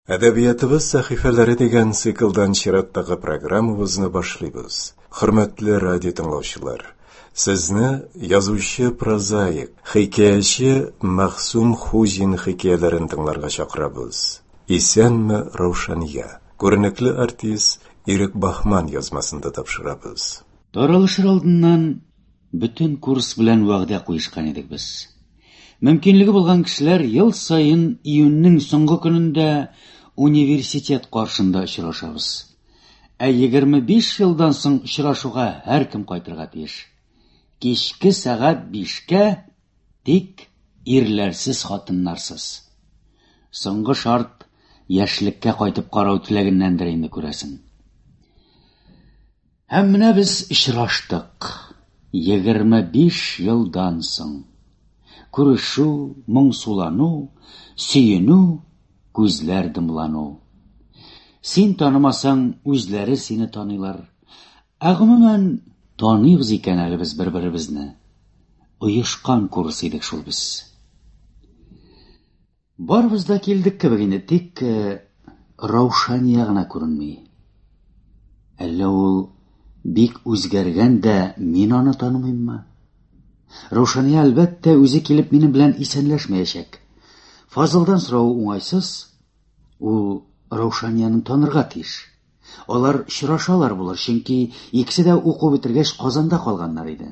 Әдәбиятыбыз сәхифәләре дигән циклдан чираттагы программабызны башлыйбыз. Хөрмәтле радио тыңлаучылар, сезне язучы прозаик, хикәяче Мәхсүм Хузин хикәяләрен тыңларга чакырабыз. Исәнме Раушания? Күренекле артист Ирек Бахман язмасында тапшырабыз. Таралышыр алдыннан бүтән курс белән вәгъдә куешкан идек без. Мөмкинлеге булган кешеләр ел сайын июньнең соңгы көнендә университет каршында очрашабыз. 25 елдан соң очрашуга һәркем кайтырга тиеш. Кичке сәгать 5-кә, тик ирләрсез, хатыннарсыз. Соңгы шарт яшьлеккә кайтып карау теләгеннәндер инде күрәсең. Һәм менә без очраштык. 25 елдан соң. Күрешү, моңсулану, сөенү, күзләр дымлану. Син танымасаң, үзләре сине таныйлар. Гомумән, таныйбыз икән әле без бер-беребезне. Оешкан курс идек шул без. Барыбыз да килдек кебек инде, тик Раушания гына күренми. Әллә ул бик үзгәргән дә мин аны танымыйммы? Раушания әлбәттә үзе килеп минем белән исәнләшмәячәк. Фазылдан сорау уңайсыз. Ул Раушанияны танырга тиеш. Алар очрашалар булыр, чөнки икесе дә уку бетергәч Казанда калганнар иде.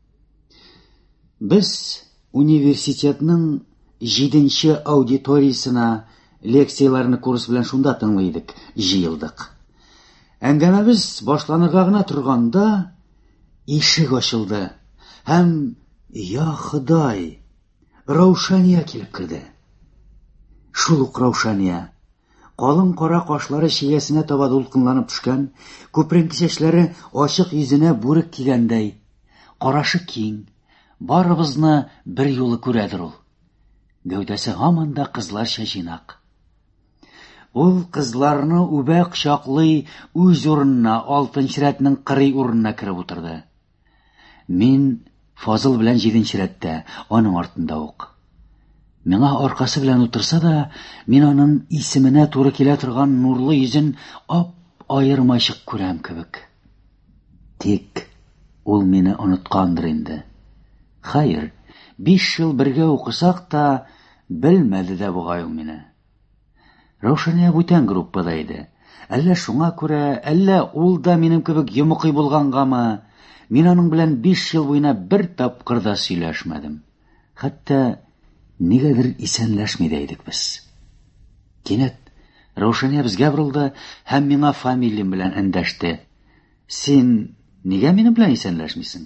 Без университетның 7-нче аудиториясына лекцияларны курс белән шунда тыңлыйдык, җыелдык. Әңгәмәбез башланырга гына торганда ишек ачылды. Һәм я Ходай, Раушания килеп керде. Шул ук Раушания. Калын кара кашлары чигәсенә таба дулкынланып төшкән, күпренке чәчләре ачык йөзенә бүрек кигәндәй. Карашы киң, барыбызны бер юлы күрәдер ул. Гәүдәсе һаман да кызларча җыйнак. Ул кызларны үбәк чаклый үз урынына, алтынчы рәтнең кырый урынына кереп утырды. Мин Фазыл белән 7-нче рәттә, аның артында ук. Миңа аркасы белән утырса да, мин аның исеменә туры килә торган нурлы йөзен айырмачык күрәм кебек. Тик ул мине оныткандыр инде. Хәер, 5 ел бергә укысак та, белмәде дә бугай ул мине. Раушания бүтән группада иде. Әллә шуңа күрә, әллә ул да минем кебек йомыкый булгангамы, мин аның белән 5 ел буена бер тапкыр да сөйләшмәдем. Хәтта нигәдер исәнләшми дә идек без. Кинәт Раушания безгә борылды һәм миңа фамилиям белән эндәште. Син нигә минем белән исәнләшмисең?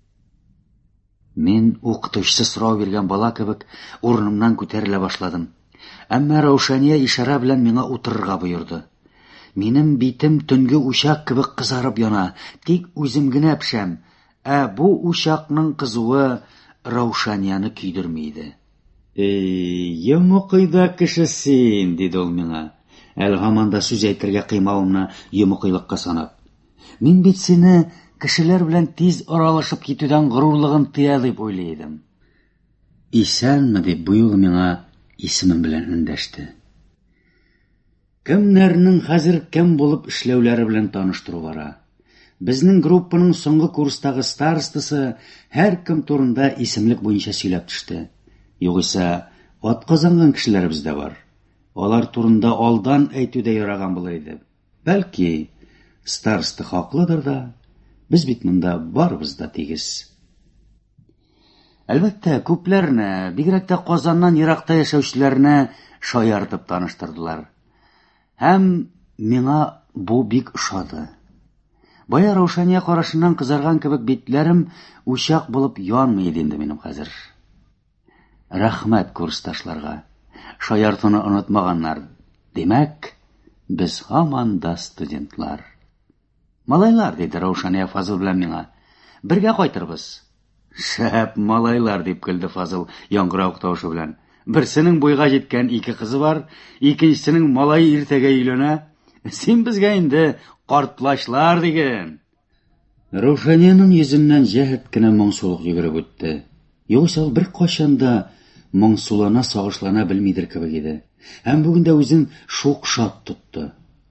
Мин укытучысы сорау биргән бала кебек урынымнан күтәрелә башладым. Әмма Раушания ишара белән миңа утырырга боерды. Минем битем төнге учак кебек кызарып яна, тик үзем генә пешәм. Бу учакның кызуы Раушанияны көйдерми иде. Йомыкыйда кеше син, диде ул миңа. Әле һаман да сүз әйтергә кыймавымны йомыкыйлыкка санап. Мин бит сине кешеләр белән тиз аралашып китүдән горурлыгын тыя дип уйлый идем. Исәнме дип бу юлы миңа исемем белән эндәште. Кемнәрнең хәзер кем булып эшләүләре белән таныштыру бара. Безнең группаның соңгы курстагы старостасы һәркем турында исемлек буенча сөйләп төште. Югыйсә, атказанган кешеләр бездә бар. Алар турында алдан әйтүдә яраган булыр иде. Бәлки, староста хаклыдыр да, без бит монда барыбыз да тигез. Әлбәттә, күпләрне, бигрәк тә Казаннан еракта яшәүчеләрне шаяртып таныштырдылар. Һәм миңа бу бик ошады. Бая Раушания карашыннан кызарган кебек битләрем учак булып янмый иде инде минем хәзер. Рәхмәт курсташларга. Шаяртуны онытмаганнар. Димәк, без һаман да студентлар. Малайлар, диде Раушания Фазыл белән миңа. Бергә кайтырбыз. Шәп малайлар, дип көлде Фазыл яңгырау тавышы белән. Берсенең буйга җиткән 2 кызы бар, икенчесенең малай иртәгә өйләнә. Син безгә инде картлашлар диген. Раушанияның йөзеннән җәһәт кенә моңсулык йөгереп үтте. Югыйсә ул бер качан да моңсулана, сагышлана белмидер кебек иде. Һәм бүген дә үзен шук шат тотты.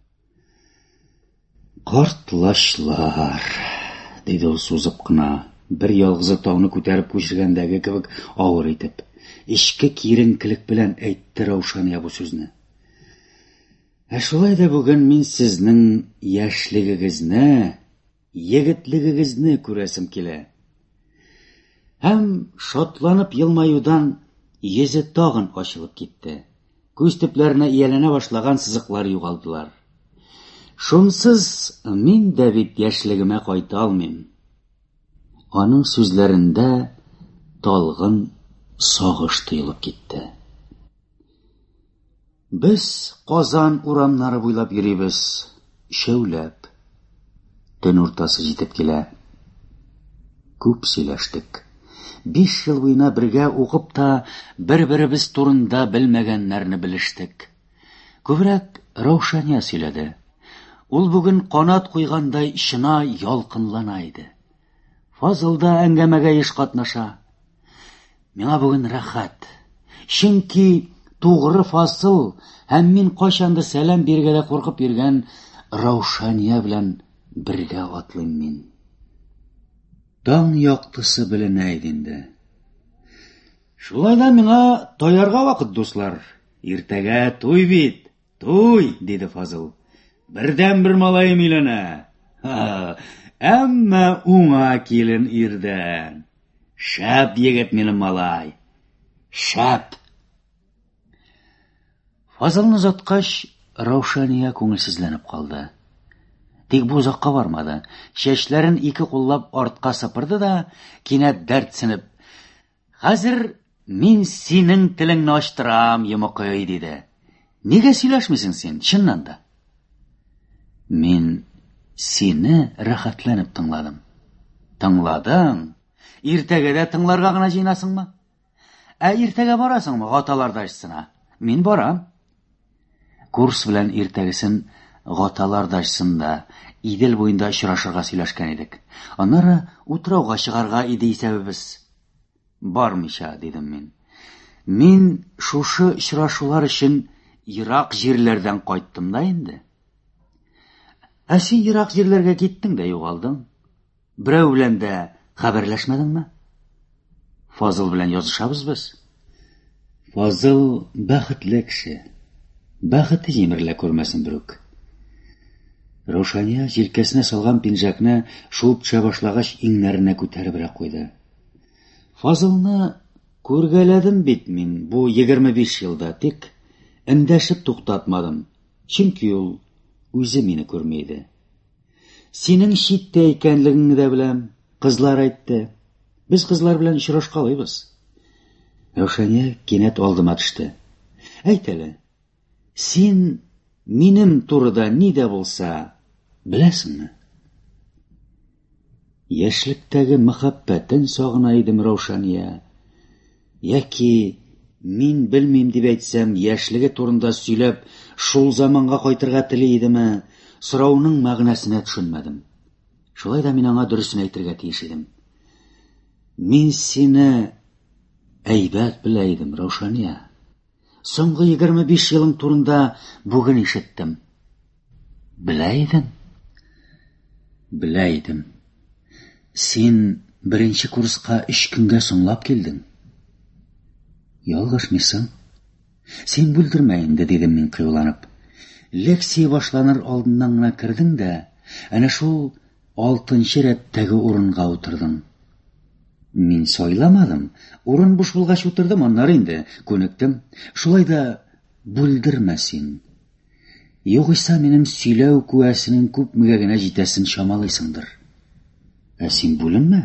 Картлашлар, диде ул сузып кына, бер ялгызы тауны күтәреп күчергәндәге кебек авыр итеп. Ичке киеренкелек белән әйтте Раушания бу сүзне. Шулай да бүген мин сезнең яшьлегегезне, егетлегегезне күрәсем килә. Һәм шатланып елмаюдан йөзе тагын ачылып китте. Күз төпләренә ияләнә башлаган сызыклар югалдылар. Шунсыз мин дә бит яшьлегемә кайта алмыйм. Аның сүзләрендә талгын сагыш тоелып китте. Без Казан урамнары буйлап йөрибез, шәүләп. Төн уртасы җитеп килә. Күп сөйләштек. 5 ел буена бергә укып та бер-беребез турында белмәгәннәрне белештек. Күбрәк Раушания сөйләде. Ул бүген канат куйгандай чына ялкынлана иде. Фазыл да әңгәмәгә еш катнаша. Миңа бүген рәхәт. Чөнки тугры Фазыл һәм мин кайчанды сәлам биргә дә куркып йөргән Раушания белән бергә атлыйм мин. Таң яктысы беленә иде инде. Шулай да миңа таярга вакыт, дуслар. Иртәгә туй бит. Туй, диде Фазыл. Бердән бер малайым өйләнә. Әммә уңа килен ирдән. Шәп егет минем малай. Шәп. Фазылны озаткач, Раушания күңелсезләнеп калды. Тик бу озакка бармады. Чәчләрен ике куллап артка сыпырды да, кинәт дәртсенеп: "Хәзер мин синең телеңне ачтырам, йомыкый", диде. "Нигә сөйләшмисең син, чыннан да?" "Мин сине рәхәтләнеп тыңладым." "Тыңладың? Иртәгәдә тыңларга гына җыйнасыңмы?" Иртәгә барасыңмы гаталар дашсына?" "Мин барам." Курс белән иртәгесен гаталар дашсында Идел буенда очрашырга сөйләшкән идек. Аннары утрауга чыгарга иде исәбебез. "Бармыйча", дидем мин. "Мин шушы очрашулар өчен ерак җирләрдән кайттым да инде." Син ерак җирләргә киттең дә югалдың. Берәү белән дә хәбәрләшмәдеңме? Фазыл белән язышабыз без. Фазыл бәхетле кеше. Бәхете җимерелә күрмәсен берүк. Раушания җилкәсенә салган пинжакны шуып төшә башлагач иңнәренә күтәребрәк куйды. Фазылны күргәләдем бит мин бу 25 елда, тик эндәшеп туктатмадым. Чөнки ул үзе мине күрмәйде. Синең читтә икәнлегеңне дә беләм, кызлар әйтте. Без кызлар белән очрашкалыйбыз. Раушания кинәт алдыма төште. Әйт әле, син минем турыда ни дә булса беләсеңме? Яшьлектәге мәхәббәтен сагына идем, Раушания. Яки мин белмим дип әйтсәм, яшьлеге турында сөйләп, шул заманга кайтырга тели идеме? Сорауның мәгънәсенә төшенмәдем. Шулай да мин аңа дөресен әйтергә тиеш идем. Мин сине әйбәт белә идем, Раушания. Соңгы 25 елың турында бүген ишеттем. Белә идең? Белә идем. Син беренче курска 3 көнгә соңлап килдең. Ялгышмыйсың. Син бүлдермә инде, дидем мин кыюланып. Лекция башланыр алдыннан гына кирдең дә, әнә шул 6нчы рәттәге урынга утырдың. Мин сайламадым. Урын буш булгач утырдым, аннары инде күнектем. Шулай да бүлдермә син. Югыйса минем сөйләү куәсенең күпмегә генә җитәсен чамалыйсыңдыр. Син бүленмә.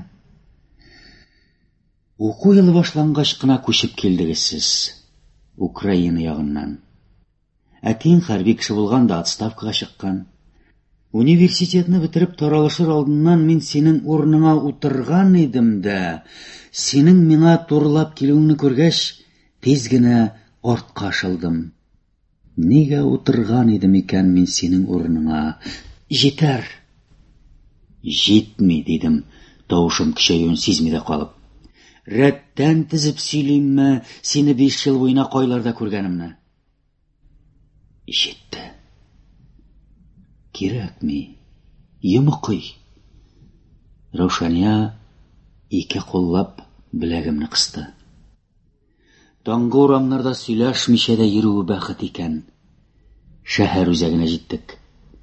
Уку елы башлангач кына күчеп килдегез сез Украина ягыннан. Әтиң хәрби кеше булганда отставкага чыккан. Университетны бетереп таралышыр алдыннан мин синең урыныңа утырган идем дә, синең миңа турылап килүеңне күргәч, тиз генә артка шылдым. Нигә утырган идем икән мин синең урыныңа? Җитәр. Җитми, дидем, тавышым көчәюен сизми дә калып. Рәттән тезеп сөйлимме сине 5 ел буена кайларда күргәнемне? Жетті. Кирәкми, йомыкый. Раушания ике куллап беләгемне кысты. Таңгы урамнарда сөйләшмичә дә йөрүе бәхет икән. Шәһәр үзәгенә җиттек.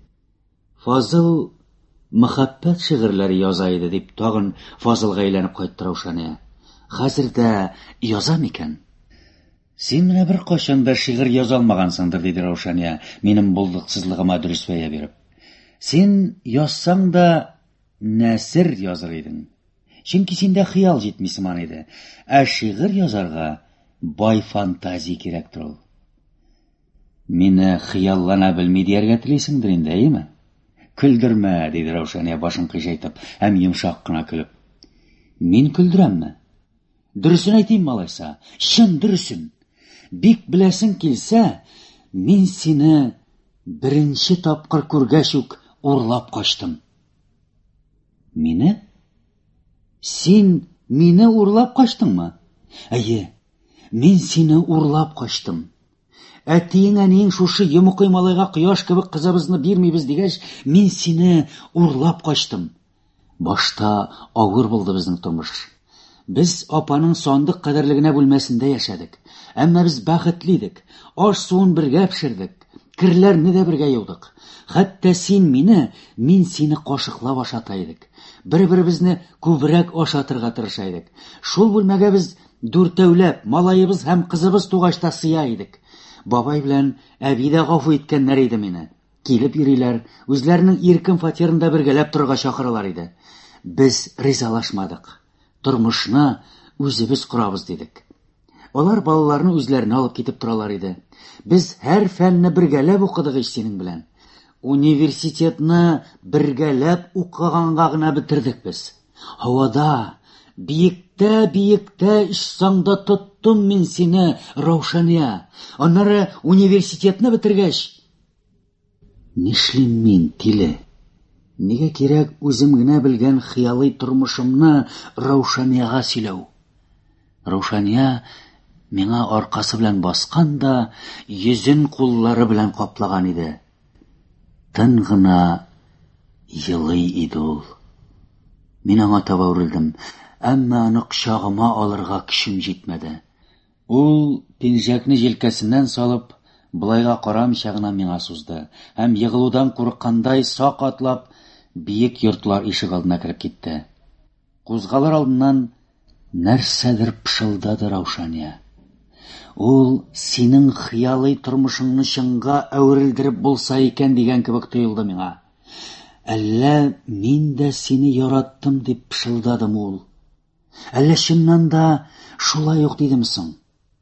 Фазыл мәхәббәт шигырьләре яза иде дип тагын Фазылга әйләнеп кайтты Раушания. Хәзер дә яза микән? Син менә бер кашан да шигырь яза алмагансыңдыр, диде Раушания, минем булдыксызлыгыма дөрес бәя биреп. Син язсаң да нәсер языр идең. Чөнки синдә хыял җитми сыман иде. Ә шигырь язарга бай фантазия кирәктер ул. Мине хыяллана белми дияргә телисеңдер инде, әйеме? Көлдермә, диде Раушания башын кыйшайтып, һәм йомшак кына көлеп. Мин көлдерәмме? Дөресен әйтим, малайса, чын дөресен. Бик беләсең килсә, мин сине беренче тапкыр күргәч үк урлап качтым. Мине? Син мине урлап качтыңмы? Әйе, мин сине урлап качтым. Әтиең, әниең шушы йомыкый малайга кояш кебек кызыбызны бирмибез дигәч, мин сине урлап качтым. Башта авыр булды безнең тормыш. Без апаның сандык кадерлегенә бүлмәсендә яшәдек. Әмма без бәхетле идек. Аш-суын бергә пешердек. Кирләрне дә бергә юдык. Хәтта син мине, мин сине кашыклап ашата идек. Бер-беребезне күбрәк ашатырга тырыша идек. Шул бүлмәгә без дүртәүләп, малаебыз һәм кызыбыз тугачта сыя идек. Бабай белән әби дә гафу иткәннәр иде мине. Килеп йөриләр, үзләренең иркен фатирында бергәләп торырга чакыралар иде. Без ризалашмадык. Тормышны үзебез корабыз дидек. Алар балаларны үзләренә алып китеп торалар иде. Без һәр фәнне бергәләп укыдык синең белән. Университетны бергәләп укыганга гына бетердек без. Һавада, биектә ишсаңда тоттым мин сине, Раушания. Аннары университетны бетергәч, нишлим мин, тиле? Нигә кирәк үзем генә белгән хыялый тормышымны Раушанияга сөйләү? Раушания миңа аркасы белән баскан да, йөзен куллары белән каплаган иде. Тын гына йылый иде ул. Мин аңа таба үрелдем, әмма аны кочагыма алырга көчем җитмәде. Ул пинжәкне җилкәсеннән салып, былайга карамыйча гына миңа сузды, һәм егылудан курыккандай сак атлап, биек йортлар ишек алдына кереп китте. Кузгалыр алдыннан нәрсәдер пышылдады Раушания. Ул синең хыялый тормышыңны чынга әверелдереп булса икән дигән кебек тоелды миңа. Әллә мин дә сине яраттым дип пышылдадым ул. Әллә чыннан да шулай ук дидем соң?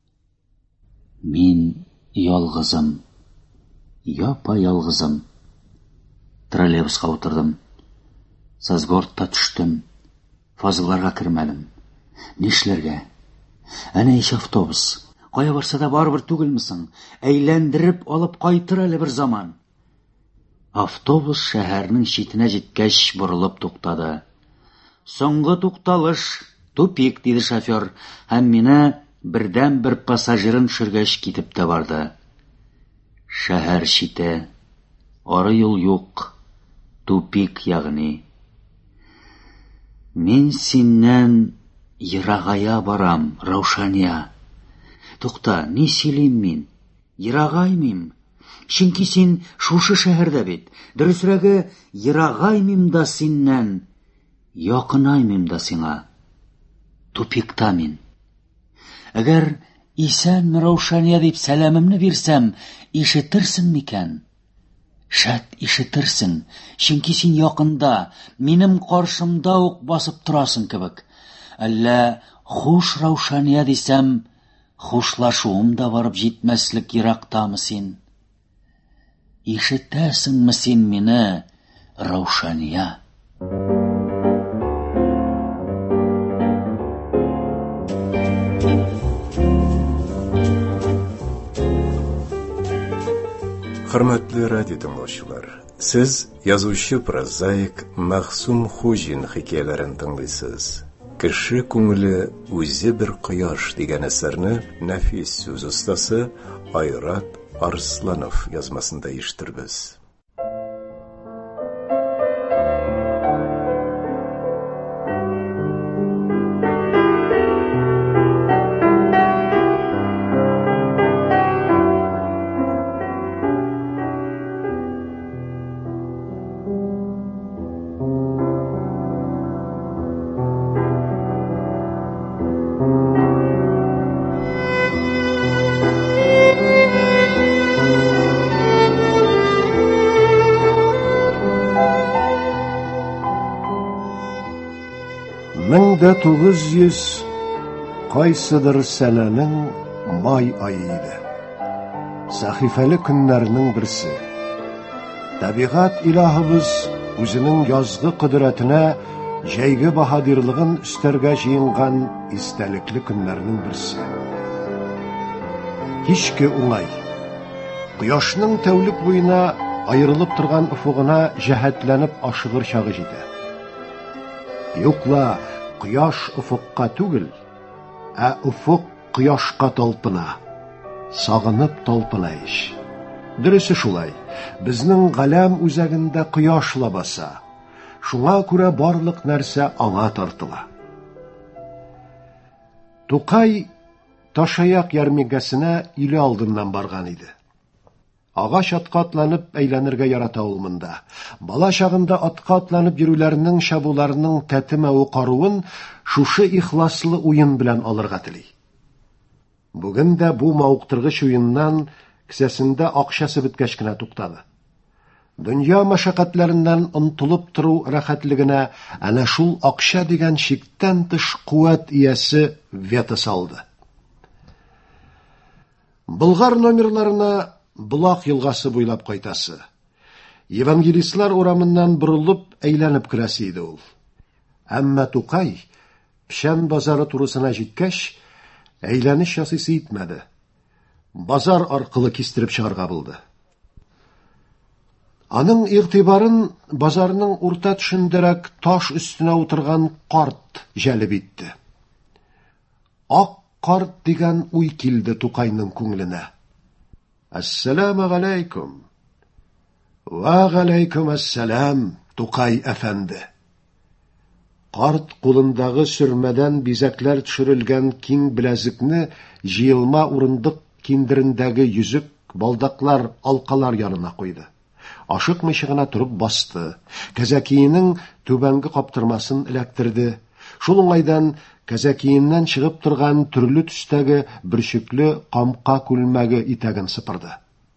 Мин ялгызым. Япа-ялгызым. Троллейбуска утырдым. Сазгортта төштем. Фазылларга кермәдем. Нишләргә? Әнә иш автобус. Кая барса да барыбер түгелмисең? Әйләндереп алып кайтыр әле бер заман. Автобус шәһәрнең читенә җиткәч борылып туктады. Соңгы тукталыш, тупик, диде шофер, һәм мине бердән бер пассажирын төшергәч китеп тә барды. Шәһәр чите, ары юл юк, тупик ягъни. Мин синнән ерагая барам, Раушания. Тукта, ни сөйлим мин? Ерагаймыйм. Чөнки син шушы шәһәрдә бит. Дөресрәге, ерагаймыйм да синнән, якынаймыйм да сиңа. Тупикта мин. Әгәр исән Раушания дип сәламымны бирсәм, ишетерсең микән? Шәт ишетерсең, чөнки син якында, минем каршымда ук басып торасың кебек. Әллә хуш Раушания дисәм, хушлашуым да барып җитмәслек ерактамы син? Ишетәсеңме син мине, Раушания? Хөрмәтле радио тыңлаучылар, сез язучы прозаик Мәхсүм Хуҗин хикәяләрен тыңлыйсыз. Кеше күңеле үзе бер кояш дигән әсәрне нәфис сүз остасы Айрат Арсланов язмасында ишеттербез. Меңдә 900 кайсыдыр сәнәнең май айы иде. Сахифәле көннәрнең берсе. Табигать илаһыбыз үзенең язгы кудрәтенә җәйге баһадирлыгын үстәргә җыенган истәлекле көннәрнең берсе. Һичке уңай. Кояшның тәүлек буена аерылып торган уфугына җәһәтләнеп ашыгыр чагы җитә. Юкла кояш уфукка түгел, ә уфук кояшка талпына, сагынып талпына ич. Дөресе шулай, безнең галәм үзәгендә кояш лабаса, шуңа күрә барлык нәрсә аңа тартыла. Тукай Ташаяк ярминкәсенә иле алдыннан барган иде. Агач атка атланып әйләнергә ярата ул монда. Бала чагында атка атланып йөрүләрнең, шабуларның тәтемәү каруын шушы ихласлы уен белән алырга тели. Бүген дә бу мауктыргыч уеннан кесәсендә акчасы беткәч кенә туктады. Дөнья мәшәкатьләреннән онтылып тору рәхәтлегенә әнә шул акча дигән шиктән тыш куәт иясе вета салды. Болгар номерларына Булак елгасы буйлап кайтасы. Евангелистлар урамыннан борылып әйләнеп керәсе иде ул. Әмма Тукай пишән базары турысына җиткәч, әйләнеш ясыйсы итмәде. Базар аркылы кистереп чыгарга булды. Аның игътибарын базарның урта төшендәрәк таш өстенә утырган карт җәлеп итте. Ак карт дигән уй килде Тукайның күңеленә. Ассаламу галейкум. Ва галейкум ассалам, Тукай әфәнде. Карт кулындагы сөрмәдән бизәкләр төшерелгән киң беләзекне җыелма урындык киндерендәге йөзек, балдаклар, алкалар янына куйды. Ашыкмыйча гына турып басты. Кәзәкиенең түбәнге каптырмасын эләктерде. Шул уңайдан кәзәкиеннән чыгып торган төрле төстәге бөрчекле камка күлмәге итәген сыпырды.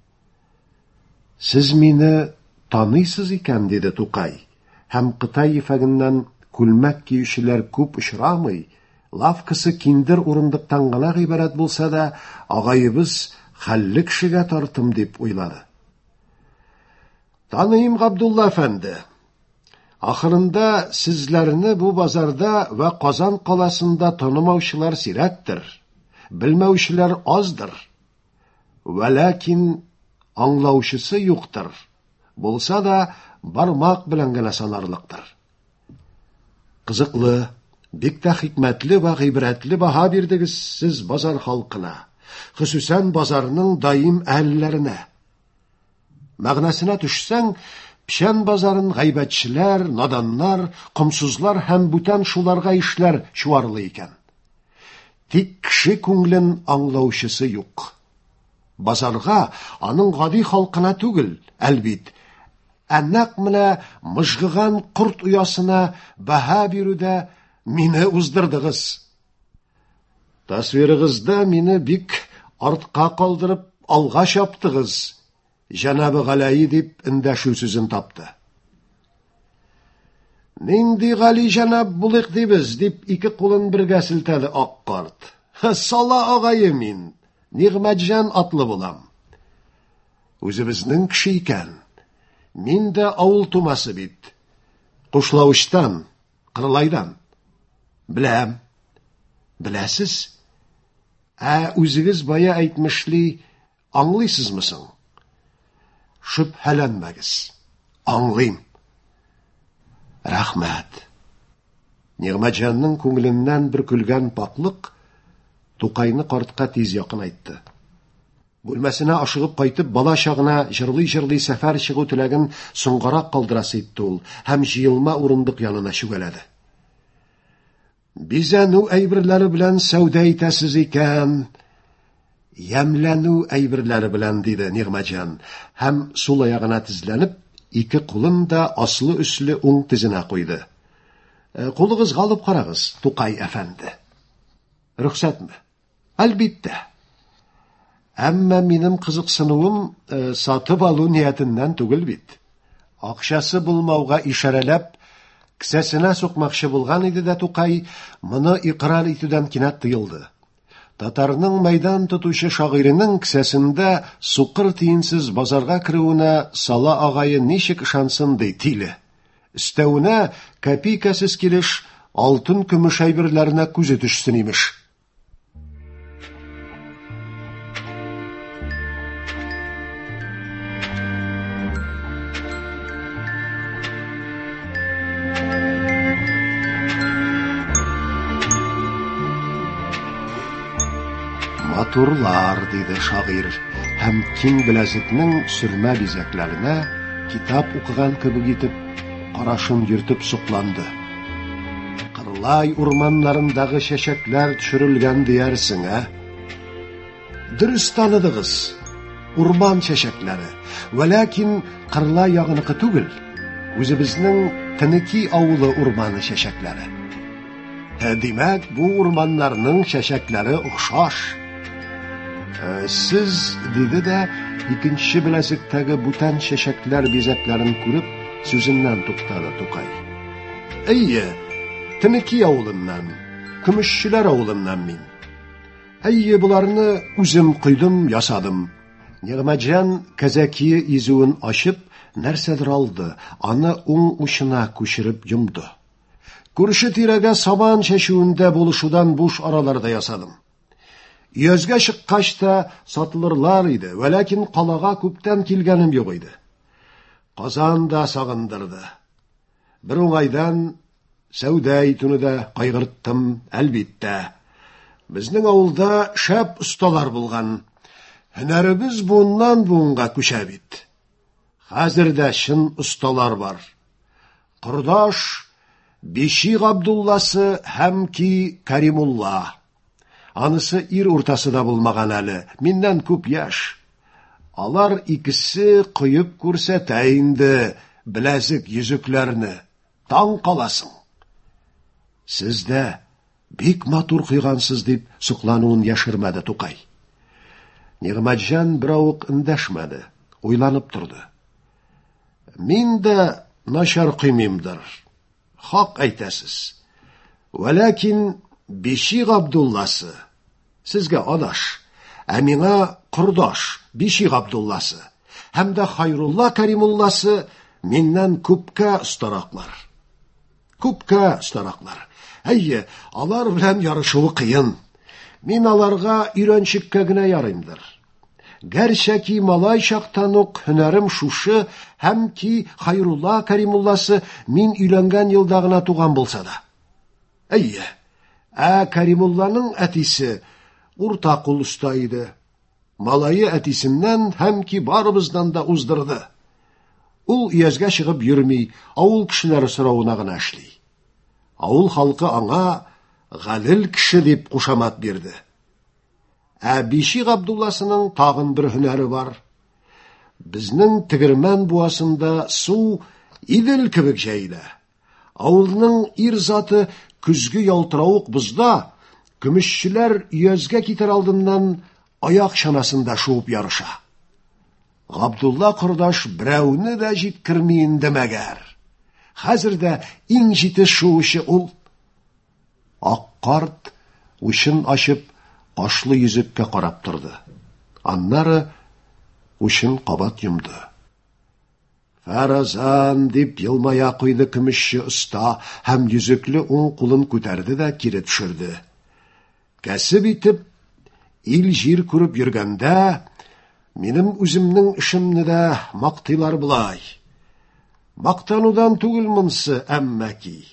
Сез мине таныйсыз икән, диде Тукай. Һәм Кытай ефәгеннән күлмәк киючеләр күп очрамый. Лавкасы киндер урындыктан гына гыйбарәт булса да, агайыбыз хәлле кешегә тартым дип уйлады. Таныйм, Габдулла әфәнде. Ахырында sizләрне бу базарда ва Казан каласында танымаучылар сирәктер, белмәүчеләр аздыр. Вәләкин аңлаучысы юктыр. Булса да бармак белән генә санарлыктыр. Кызыклы, бик тә хикмәтле ва гыйбрәтле баһа бирдегез сез базар халкына, хусусан базарның даим әһелләренә. Мәгънәсенә төшсәң, пишән базарын гайбәтчеләр, наданнар, комсызлар һәм бүтән шуларга эшләр чуарлы икән. Тик кеше күңелен аңлаучысы юк. Базарга аның гади халкына түгел, әлбит, әнәк менә мыжгыган курт уясына баһа бирүдә мине уздырдыгыз. Тасвирыгызда мине бик артка калдырып алга чаптыгыз. Җанабы Галәи дип эндәшү сүзен тапты. Нинди Гали җанаб булык дибез, дип ике кулын бергә селтәде ак карт. Сала агае мин, Нигъмәтҗан атлы булам. Үзебезнең кеше икән. Мин дә авыл тумасы бит. Кушлавычтан, Кырлайдан. Беләм. Беләсез? Үзегез бая әйтмешли, аңлыйсызмы соң? Шөбһәләнмәгез. Аңлыйм. Рәхмәт. Нигъмәтҗанның күңеленнән бер көлгән паклык Тукайны картка тиз якын айтты. Бүлмәсенә ашыгып кайтып, бала чагына җырлый-җырлый сәфәр чыгу теләген соңгарак калдырасы итте ул, һәм җыелма урындык янына чүгәләде. Бизәнү әйберләре белән сәүдә итәсез икән, ямләнү әйберләре белән, диде Нигъмәтҗан, һәм сул аягына тезләнеп, ике кулын да аслы-өсле уң тезенә куйды. Кулыгызга алып карагыз, Тукай әфәнде. Рөхсәтме? Әлбиттә. Әмма минем кызыксынуым сатып алу ниятеннән түгел бит. Акчасы булмауга ишарәләп, кесәсенә сукмакчы булган иде дә Тукай, моны икрар итүдән кинәт тыелды. Татарның мәйдан тотучы шагыйренең кесәсендә сукыр тиенсез базарга кируенә Сала агае ничек ышансын ди тиле. Өстәвенә копейкасыз килеш алтын-көмеш әйберләренә күзе төшсен имеш. Матурлар, диде шагыйрь, һәм киң беләзекнең сөрмә бизәкләренә китап укыган кебек итеп карашын йөртеп сукланды. Кырлай урманнарындагы чәчәкләр төшерелгән диярсең, Дөрес таныдыгыз, урман чәчәкләре, вәләкин Кырлай ягыныкы түгел, үзебезнең Тенеки авылы урманы чәчәкләре. Димәк, бу урманнарның чәчәкләре охшаш. Сез, диде дә, икенче беләзектәге бүтән чәчәкләр бизәкләрен күреп, сүзеннән туктады Тукай. Әйе, Тенеки авылыннан, Көмешчеләр авылыннан мин. Әйе, буларны үзем куйдым, ясадым. Нигъмәтҗан кәзәкие изүен ачып, нәрсәдер алды, аны уң учына күчереп йомды. Күрше тирәгә сабан чәчүендә булышудан буш араларда ясадым. Йөзгә чыккач та сатылырлар иде, вәләкин калага күптән килгәнем юк иде. Казан да сагындырды. Бер уңайдан сәүдә итүне дә кайгырттым, әлбиттә. Безнең авылда шәп осталар булган. Һөнәребез буыннан буынга күчә бит. Хәзер дә шын осталар бар. Кордаш Биши Габдулласы һәм ки Каримулла. Анысы ир уртасыда булмаган әле, миннән күп яшь. Алар икесе куеп күрсәтә инде беләзек йөзекләрне. Таң каласың. Сез дә бик матур кыйгансыз, дип суклануын яшермәде Тукай. Нигъмәтҗан беравык эндәшмәде, уйланып торды. Мин дә начар кыймыймдыр. Хак әйтәсез. Вәләкин Биши Габдулласы сезгә адаш, ә миңа кордаш Биши Габдулласы һәм дә Хайрулла Каримулласы миннән күпкә остараклар. Күпкә остараклар. Әйе, алар белән ярышуы кыен. Мин аларга өйрәнчеккә генә ярыймдыр. Гәрчә ки малай чактан ук һөнәрем шушы, һәм ки Хайрулла Каримулласы мин өйләнгән елда гына туган булса да. Әйе, Каримулланың әтисе урта кул оста иде. Малайы әтисеннән һәм ки барыбыздан да уздырды. Ул өязгә чыгып йөрми, авыл кешеләре соравына гына эшли. Авыл халкы аңа Галил кеше дип кушамат бирде. Биши Габдулласының тагын бер һөнәре бар. Безнең тегермән буасында су идел кебек җәйлә. Авылның ир заты күзге ялтырауык бозда, көмешчеләр өязгә китер алдыннан аяк чанасында шуып ярыша. Габдулла кордаш берәүне дә җиткерми инде мәгәр. Хәзер дә иң җитез шуучы ул. Ак карт учын ачып кашлы йөзеккә карап торды. Аннары учын кабат йомды. Фаразан дип елмая куйды көмешче оста һәм йөзекле уң кулын күтәрде дә кире төшерде. Кәсеп итеп ил җир күреп йөргәндә, минем үземнең эшемне дә мактыйлар булай. Мактанудан түгел монсы, әмма ки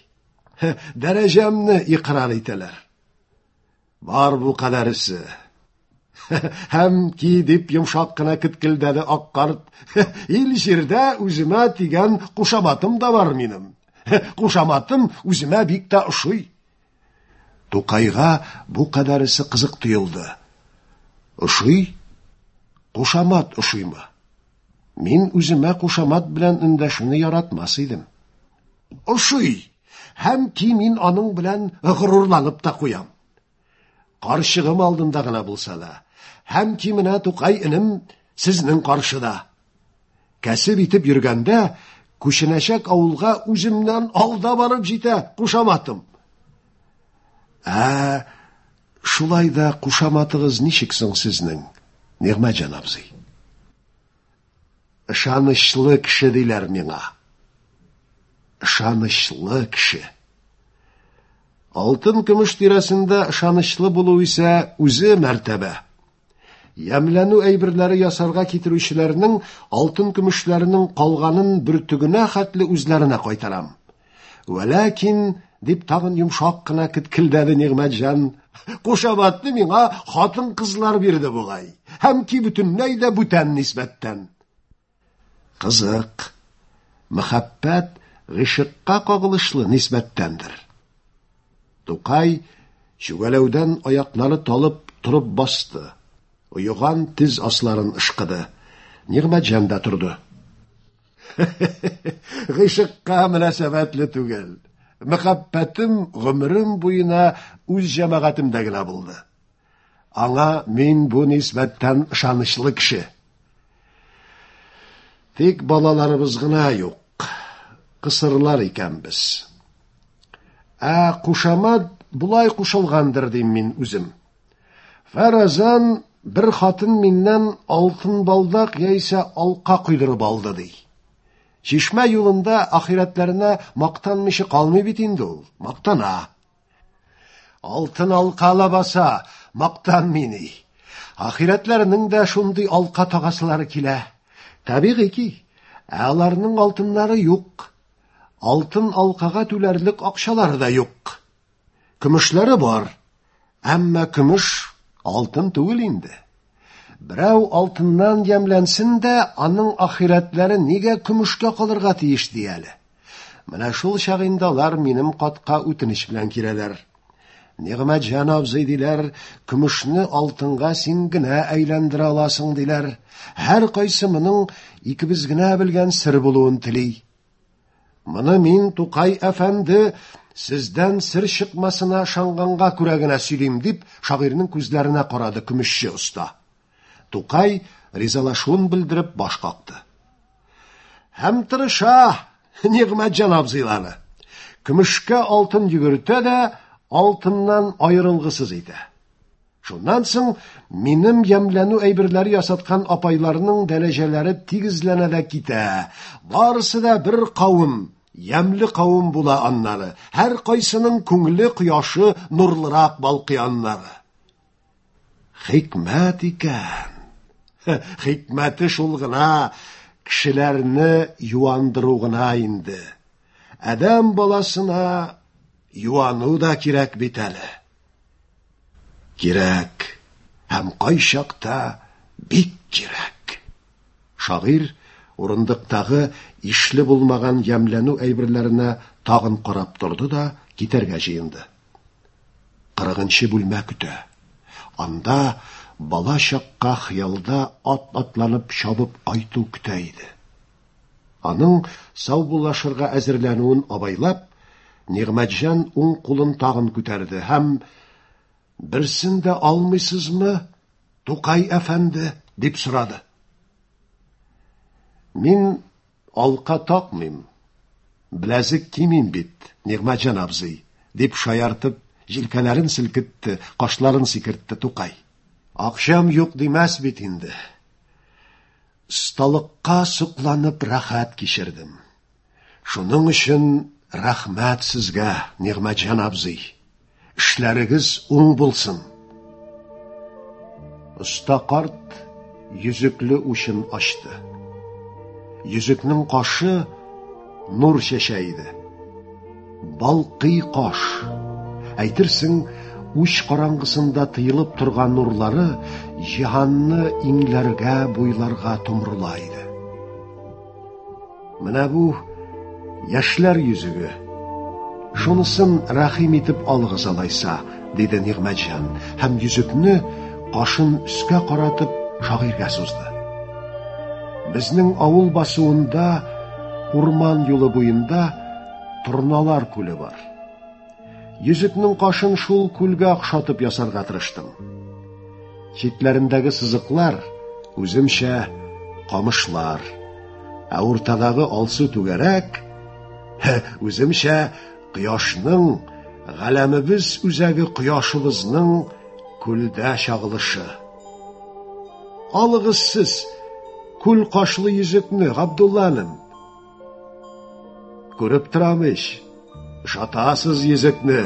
дәрәҗәмне икрар итәләр. Бар бу кадәресе. Һәм ки дип йомшак кына киткелдәде ак карт. Ил җирдә үземә тигән кушаматым да бар минем. Кушаматым үземә бик тә ошый. Тукайга бу кадәресе кызык тоелды. Ошый? Кушамат ошыймы? Мин үземә кушамат белән өндәшүне яратмас идем. Ошый! Һәм ки мин аның белән горурланып та куям. Каршыгым алдында гына булса да, һәм ки менә Тукай энем сезнең каршыда. Кәсеп итеп йөргәндә, күченәчәк авылга үземнән алда барып җитә кушаматым. Шулай да кушаматыгыз ничек соң сезнең, Нигъмәтҗан абзый? Ышанычлы кеше диләр миңа. Ышанычлы кеше. Алтын көмеш тирәсендә ышанычлы булу исә үзе мәртәбә. Ямләнү әйберләре ясарга китерүчеләрнең алтын көмешләренең калганын бөртегенә хәтле үзләренә кайтарам. Вәләкин дип тагын йомшак кына киткелдәде Нигъмәтҗан. Кушаматны миңа хатын-кызлар бирде бугай. Һәм ки бөтенләй дә бүтән нисбәттән. Кызык. Мәхәббәт гыйшыкка кагылышлы нисбәттәндер. Тукай чүгәләүдән аяклары талып торып басты. Уйган тиз асларын ышкыды. Нигъмәтҗан да торды. Гыйшыкка мөнәсәбәтле түгел. Мәхәббәтем гомерем буена үз җәмәгатемдә генә булды. Аңа мин бу нисбәттән ышанычлы кеше. Тик балаларыбыз гына юк. Кысырлар икәнбез. Кушамат булай кушылгандыр дим мин үзем. Фаразан бер хатын миннән алтын балдак яисә алка куйдырып алды ди. Чишмә юлында ахирәтләренә мактанмыйча калмый бит инде ул. Мактана. Алтын алкала баса, мактанмый. Ахирәтләренең дә шундый алка тагасылары килә. Табигый ки, аларның алтыннары юк. Алтын алкага түләрлек акчалары да юк. Көмешләре бар, әмма көмеш алтын түгел инде. Берәү алтыннан ямләнсен дә, аның ахирәтләре нигә көмешкә калырга тиеш ди әле. Менә шул чагындалар минем катка үтенеч белән киләләр. Нигъмәтҗан абзый диләр, көмешне алтынга син генә әйләндерә аласың диләр. Һәр кайсы моның икебез генә белгән сер булуын тели. Моны мин Тукай әфәнде сездән сер чыкмасына ышанганга күрә генә сөйлим дип, шагыйрьнең күзләренә карады көмешче оста. Тукай ризалашуын белдереп баш какты. Һәм тырыша, Нигъмәтҗан абзыйлары. Көмешкә алтын йөгертә дә, алтыннан айырылгысыз итә. Шуннан соң минем ямләнү әйберләре ясаткан апайларның дәрәҗәләре тигезләнә дә китә. Барысы да бер кавым, ямлы кавым була аннары. Һәр кайсының күңеле кояшы нурлырак балкый аннары. Хикмәт икән. Хикмәте шул гына, кешеләрне юандыру гына инде. Адәм баласына юану да кирәк бит әле. Кирәк, һәм кайчакта бик кирәк. Шагыйрь урындыктагы ишле булмаган ямләнү әйберләренә тагын карап торды да китәргә җыенды. 40-нчы бүлмә көтә. Анда бала чакка хыялда атланып чабып айту көтә иде. Аның сау булашырга әзерләнүен абайлап, Нигъмәтҗан уң кулын тагын күтәрде һәм «Берсен дә алмыйсызмы, Тукай әфәнде?» дип сорады. Мин алка такмыйм, беләзек кимим бит, Нигъмәтҗан абзый, дип шаяртып, җилкәләрен селкетте, кашларын сикертте Тукай. Акчам юк димәс бит инде. Сталыкка сукланып рәхәт кичердем. Шуның өчен рәхмәт сезгә, Нигъмәтҗан абзый. Эшләрегез уң булсын. Оста карт йөзекле учын ачты. Йөзекнең кашы нур чәчә иде. Балкый каш. Әйтерсең, уч караңгысында тыелып торган нурлары җиһанны иңләргә, буйларга томрылайды. Менә бу яшьләр йөзеге. Шунысын рәхим итеп алыгыз алайса, диде Нигъмәтҗан, һәм йөзекне кашын өскә каратып шагыйрьгә сузды. Безнең авыл басуында, урман юлы буенда Торналар күле бар. Йөзекнең кашын шул күлгә охшатып ясарга тырыштым. Читләрендәге сызыклар үземчә камышлар, ә уртадагы алсу түгәрәк үземчә кояшның, галәмебез үзәге кояшыбызның күлдә чагылышы. Алыгыз сез күл кашлы йөзекне, Габдулланым. Күреп торамыш, шатасыз йөзекне.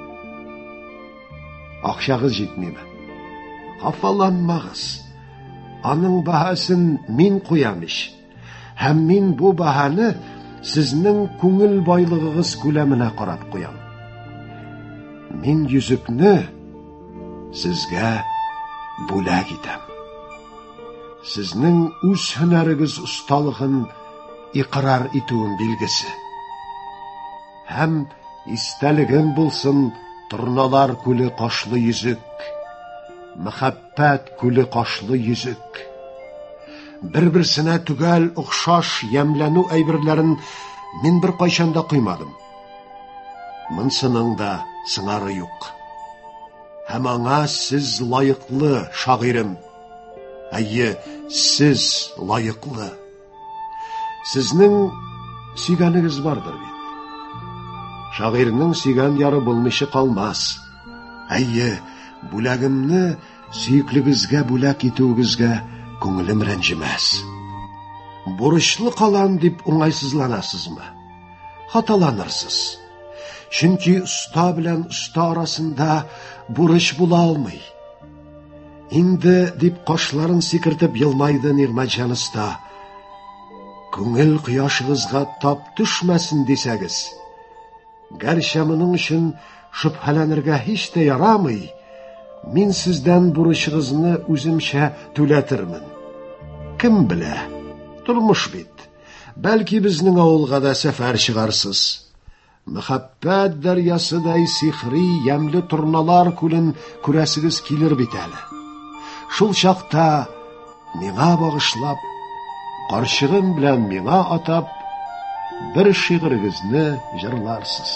Акчагыз җитмиме? Хафаланмагыз. Аның баһасын мин куямыш. Һәм мин бу баһаны сезнең күңел байлыгыгыз күләменә карап куям. Мин йөзекне сезгә бүләк итәм. Сезнең үз һөнәрегез усталыгын иqrar итүем билгесе. Һәм истәлегем булсын Торналар күле кашлы йөзек, мәхәббәт күле кашлы йөзек. Бер-берсенә түгәл охшаш ямлану әйберләрен мин бер кайчанда куймадым. Монсының да сыңары юк. Һәм аңа сез лайыклы, шагыйрем. Әйе, сез лайыклы. Сезнең сөйгәнегез бардыр бит. Шагыйрьнең сөйгән яры булмыйча калмас. Әйе, бүләгемне сөйклегезгә бүләк итүегезгә күңелем рәнҗемәс. Бурычлы калам дип уңайсызланасызмы? Хаталанырсыз. Чөнки уста белән уста арасында бурыч була алмый. Инде дип кашларын сикертеп елмайды Нигъмәтҗан уста. Күңел кояшыгызга тап төшмәсен дисәгез, гәрчә моның өчен шөбһәләнергә һич тә ярамый, мин сездән бурычыгызны үземчә түләтермен. Кем белә? Тормыш бит. Бәлки безнең авылга да сәфәр чыгарсыз. Мәхәббәт дәрьясыдай сихри, ямлы Торналар күлен күрәсегез килер бит әле. Шул чакта миңа багышлап, карчыгым белән миңа атап, бер шигырегезне җырларсыз.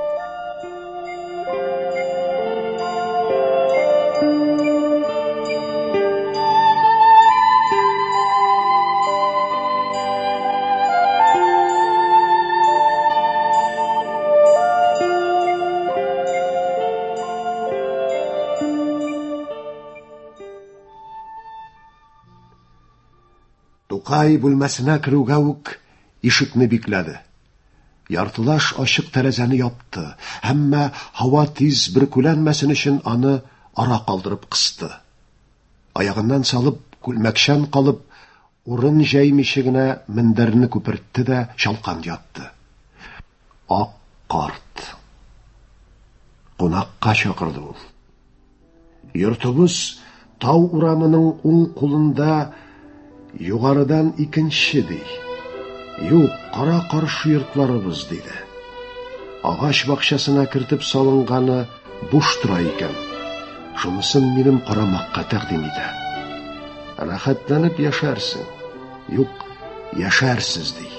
Тукай бүлмәсенә керүгә үк ишекне бикләде. Яртылаш ачык тәрәзәне япты, һәммә һава тиз бөркүләнмәсен өчен аны ара калдырып кысты. Аягыннан салып, күлмәкчән калып, урын җәймичә генә мендәрне күпертте дә чалкан ятты. Ак карт. Кунакка чакырды ул. Йортыбыз тау урамының уң кулында югарыдан икенче ди. Юк, кара каршы йортларыбыз диде. Агач бакчасына кертеп салынганы буш тора икән. Шунысын минем карамакка тәкъдим итә. Рәхәтләнеп яшәрсең. Юк, яшәрсез ди.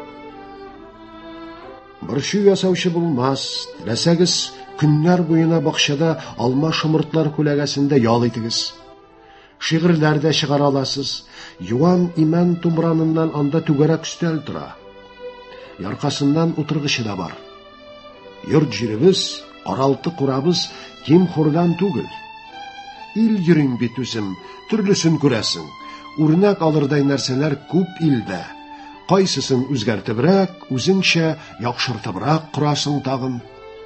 Борчу ясаучы булмас. Теләсәгез, көннәр буена бакчада алма шомыртлар күләгәсендә ял итегез. Шигырьләр дә чыгара аласыз. Юан имән тумраныннан анда түгәрәк өстәл тора. Яркасыннан утыргычы да бар. Йорт җиребез, каралты курабыз ким хурдан түгел. Ил йөрин бит үзем, төрлесен күрәсең. Үрнәк алырдай нәрсәләр күп илдә. Кайсысын үзгәртебрәк, үзеңчә яхшыртыбрак корасың тагын.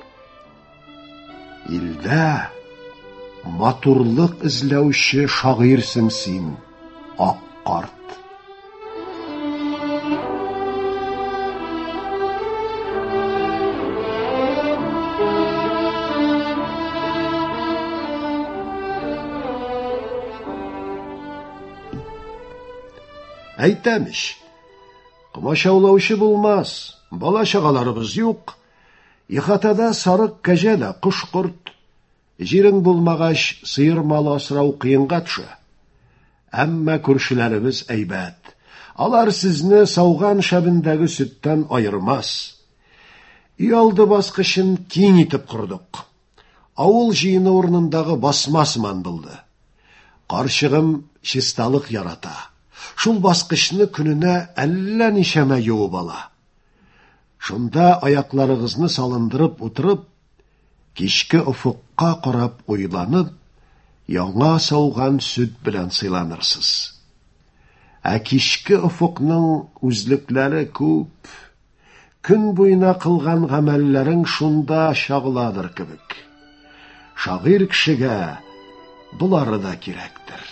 Илдә матурлык эзләүче шагыйрьсең син, ак карт. Әйтәмеш, комачаулаушы булмас, бала шагаларыбыз юк. Ихатада сарык кәҗәлә, кош-корт. Җирен булмагач, сыер малы асрау кыенга төшә. Әмма күршеләребез әйбәт. Алар сезне сауган шәбендәге сөттән айырмас. Үй алды баскычын киң итеп кордык. Авыл җыены урынындагы басмасман булды. Карчыгым чисталык ярата. Шул баскычны күненә әллә нишәмә юып ала. Шунда аякларыгызны салындырып утырып, кичке офыкка карап уйланып, яңа сауган сөт белән сыйланырсыз. Ә кичке офыкның үзлекләре күп. Көн буена кылган гамәлләрең шунда шагыладыр кебек. Шагыйрь кешегә булары да кирәктер.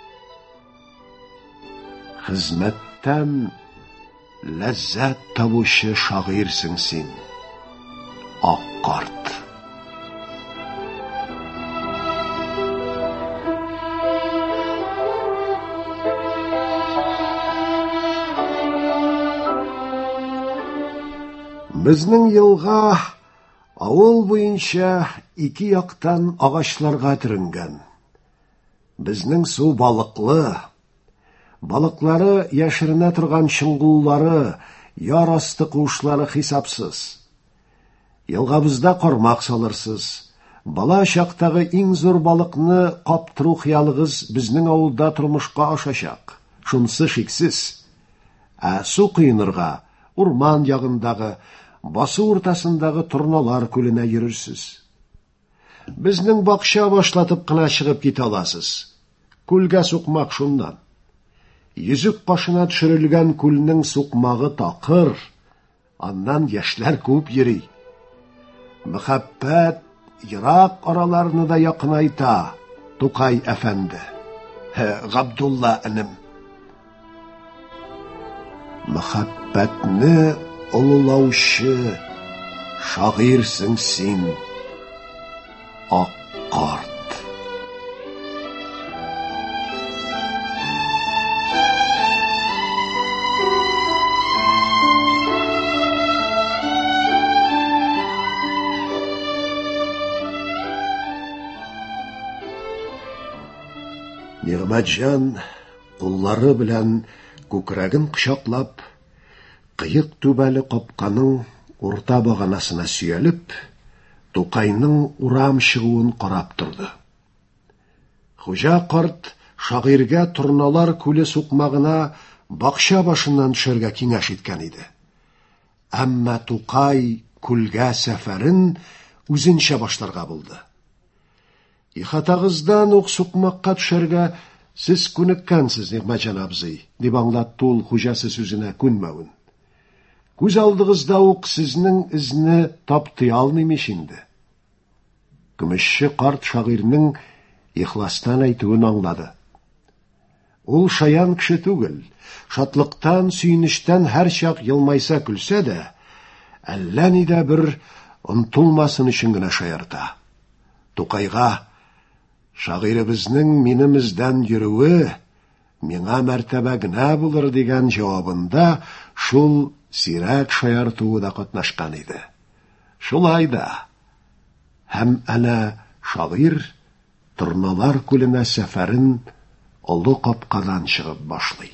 Хезмәттән ләззәт табучы шагыйрьсең син, ак карт. Безнең елга авыл буенча ике яктан агачларга төренгән. Безнең су балыклы. Балыклары яшеренә торган чыңгуллары, яр асты куышлары хисапсыз. Елгабызда кармак салырсыз. Бала чактагы иң зур балыкны каптыру хыялыгыз безнең авылда тормышка ашачак. Шунсы шиксез. Ә су кыйнырга урман ягындагы басы уртасындагы Торналар күленә йөрерсез. Безнең бакча башлатып кына чыгып китә аласыз. Күлгә сукмак шуннан. Йөзүк башына төшерелгән күлнең сукмагы такыр, аннан яшьләр күп йөри. Мәхәббәт ерак араларны да якынайта, Тукай әфәнде. Габдулла энем. Мәхәббәтне олылаучы шагыйрьсең син, ак карт. Нигъмәтҗан куллары белән күкрәген кочаклап, кыек түбәле капканың урта баганасына сөялеп, Тукайның урам чыгуын карап торды. Хуҗа карт шагыйрьгә Торналар күле сукмагына бакча башыннан төшәргә киңәш иткән иде. Әмма Тукай күлгә сәфәрен үзенчә башларга булды. Ихатагыздан ук сукмакка төшәргә сез күнеккәнсез, Нигъмәтҗан абзый, дип аңлатты ул хуҗасы сүзенә күнмәвен. Күз алдыгызда ук сезнең изне тапты алмыйм инде. Көмешче карт шагыйрьнең ихластан әйтүен аңлады. Ул шаян кеше түгел, шатлыктан, сөйнештән һәр чак елмайса көлсә дә, әллә нидә бер онтылмасын өчен генә шаярта. Тукайга шагыйребезнең минемездән йөрүе миңа мәртәбә генә булыр дигән җавабында шул сирәк шаяртуы да катнашкан иде. Шулай да, һәм әнә шагыйрь Торналар күленә сәфәрен олы капкадан чыгып башлый.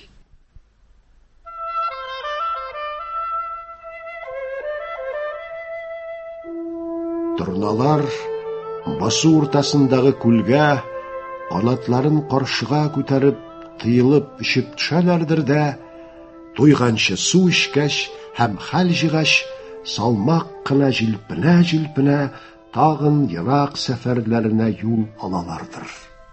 Торналар басы уртасындагы күлгә канатларын каршыга күтәреп, тыелып ишеп төшәләрдер дә, туйганчы су эчкәч һәм хәл җыгач, салмак кына җилпенә тагын ерак сәфәрләренә юл алалардыр.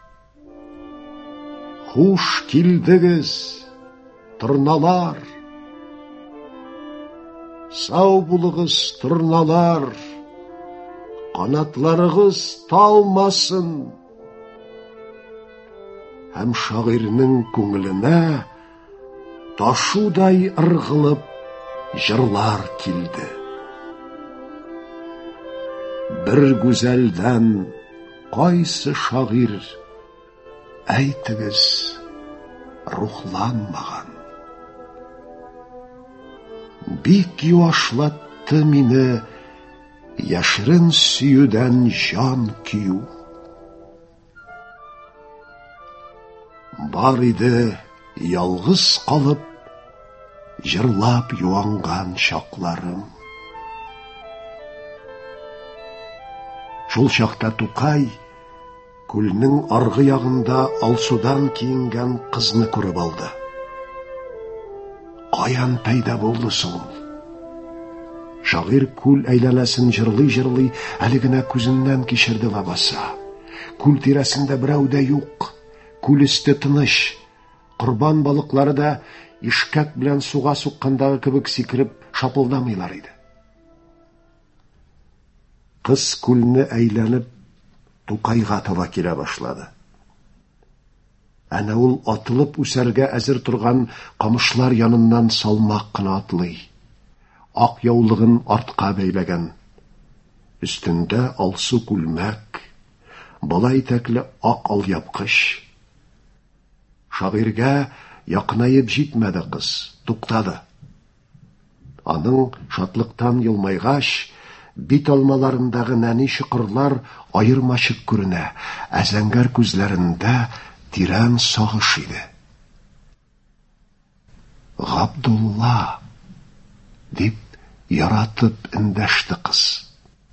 Хуш килдегез, Торналар! Сау булыгыз, Торналар! Канатларыгыз талмасын! Һәм шагыйрьнең күңеленә ташудай ыргылып җырлар килде. Бер гүзәлдән кайсы шагыйрь, әйтегез, рухланмаган. бик юашлатты мине яшерен сөюдән жан кию. Бар иде ялгыз калып, җырлап юанган чакларым. Шул чакта Тукай күлнең аргы ягында алсудан киенгән кызны күреп алды. Каян пайда булды соң? Шагыйрь күл әйләнәсен җырлый-җырлый әле генә күзеннән кичерде лабаса. Күл тирәсендә берәү дә юк. Күл өсте тыныч. Корбан балыклары да ишкәк белән суга суккандагы кебек сикереп шапылдамыйлар иде. Кыз күлне әйләнеп Тукайга таба килә башлады. Әнә ул атылып үсәргә әзер торган камышлар яныннан салмак кына атлый. Ак яулыгын артка бәйләгән. Өстендә алсу күлмәк, бала итәкле ак алъяпкыч. Шагыйрьгә якынайып җитмәде кыз, туктады. Аның шатлыктан елмайгач, бит алмаларындагы нәни чокырлар аермачык күренә, ә зәңгәр күзләрендә тирән сагыш иде. Габдулла дип яратып эндәште кыз.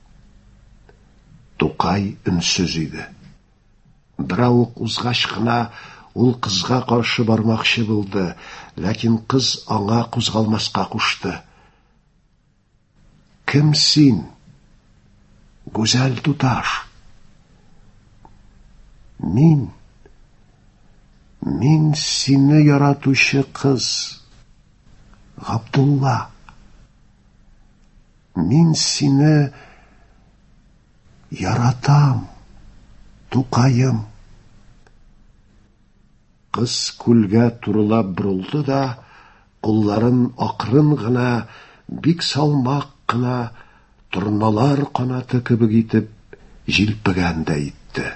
Тукай өнсез иде. Берәү узгач кына ул кызга каршы бармакчы булды, ләкин кыз аңа кузгалмаска кушты. Кем син? Гүзәл туташ. Мин сине яратучы кыз. Габдулла. Мин сине яратам, Тукайым. Кыз күлгә турылап борылды да, кулларын акрын гына, бик салмак кына, торналар канаты кебек итеп җилпегәндә итте.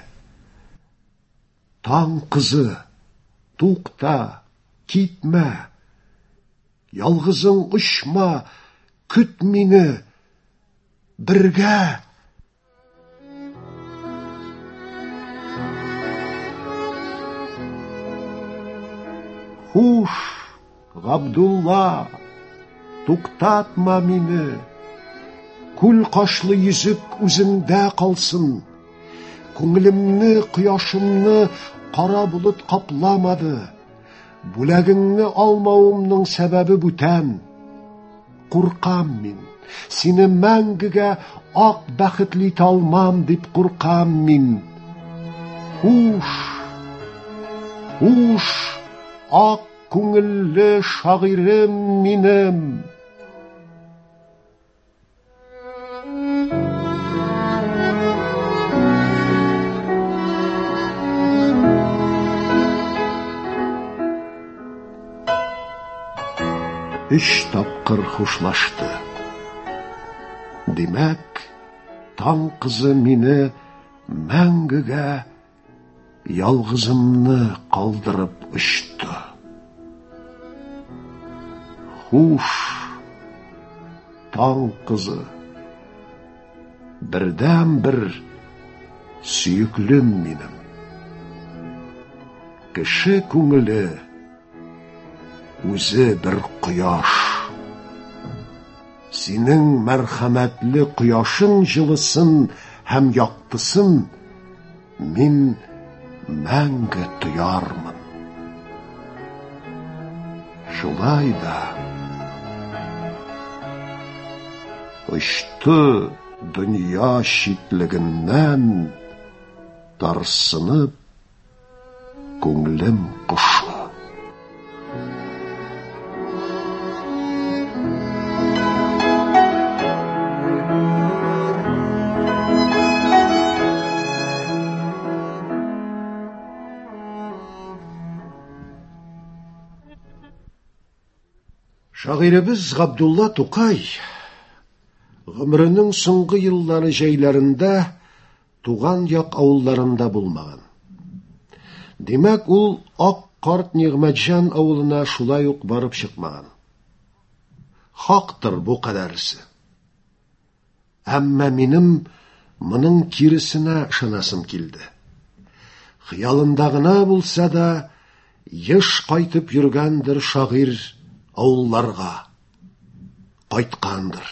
Таң кызы, тукта, китмә. Ялгызың очма, көт мине, бергә. Хуш, Габдулла, туктатма мине. Күл кашлы йөзек үзеңдә калсын. Күңелемне, кояшымны кара булыт капламады. Бүләгеңне алмавымның сәбәбе бүтән. Куркам мин. Сине мәңгегә ак бәхетле итә алмам дип куркам мин. Хуш, ак күңелле шагыйрем минем. Үч тапкыр хушлашты. Димәк, таң кызы мине мәңгегә ялгызымны калдырып очты. Хуш, таң кызы, бердән бер сөйүклем минем. Кеше күңеле үзе бер кояш. Синең мәрхәмәтле кояшың җылысын һәм яктысын мин мәңге тоярмын. Шулай да очты дөнья читлегеннән тарсынып күңлем кошы. Шагыйребез Габдулла Тукай гомеренең соңгы еллары җәйләрендә туган як авылларында булмаган. Димәк, ул ак карт Нигъмәтҗан авылына шулай ук барып чыкмаган. Хактыр бу кадәрсе. Әмма минем моның киресенә ышанасым килде. Хыялындагына булса да, еш кайтып йөргәндер шагыйрь авылларга. Кайткандыр.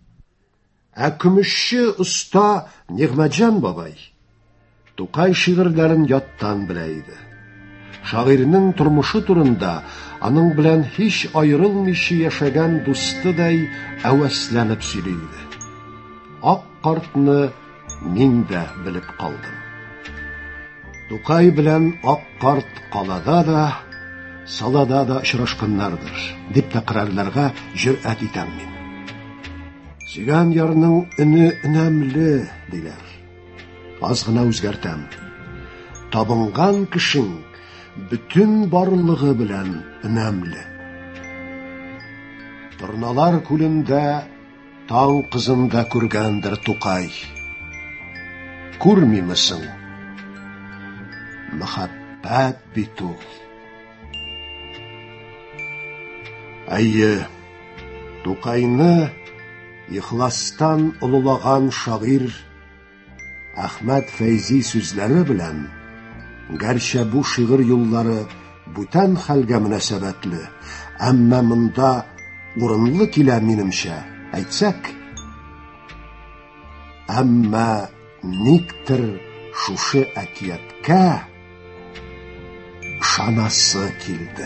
Күмешче уста Нигъмәтҗан бабай Тукай шигырьләрен яттан белә иде. Шагыйрьнең тормышы турында аның белән һич аерылмыйча яшәгән дустыдай әвәсләнеп сөйли иде. Ак картны мин дә белеп калдым. Тукай белән ак карт калада да, салада да очрашканнардыр, дип тәкърарларга җөрьәт итәм мин. Сөйгән ярның өне өнәмле, диләр. Аз гына үзгәртәм. Табынган кешең бүтән барлыгы белән өнәмле. Торналар күлендә таң кызында күргәндер Тукай. Күрмимесең? Мәхәббәт бит ул. Әйе, Тукайны ихластан олулаган шагыйрь Әхмәт Фәйзи сүзләре белән, гәрчә бу шигырь юллары бүтән хәлгә мөнәсәбәтле, әмма монда урынлы килә минемчә, әйтсәк. Әмма никтер шушы әкияткә ышанасы килде.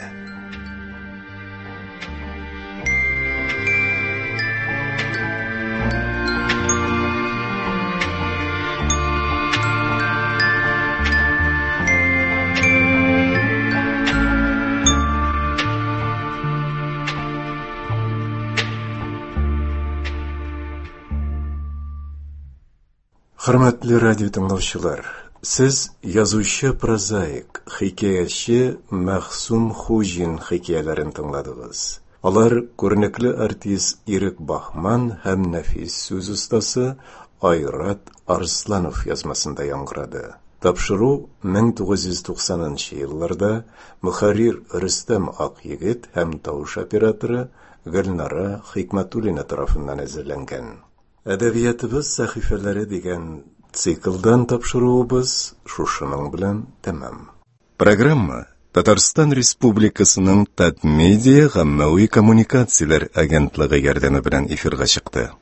Хөрмәтле радио тыңлаучылар, сез язучы прозаик, хикаячы Мәхсүм Хуҗин хикаяларын тыңладыгыз. Алар күренекле артист Ирек Бахман һәм нәфис сүз устасы Айрат Арсланов язмасында яңгырады. Тапшыру 1990 елларда мөхәррир Рөстәм Акъегет һәм тавыш операторы Гөлнара Хикмәтуллина тарафыннан әзерләнгән. Әдәбиятыбыз сәхифәләре дигән циклдан тапшыруыбыз шушының белән тәмам. Программа Татарстан Республикасының Татмедиа гаммәви коммуникацияләр агентлыгы ярдәме белән эфирга чыкты.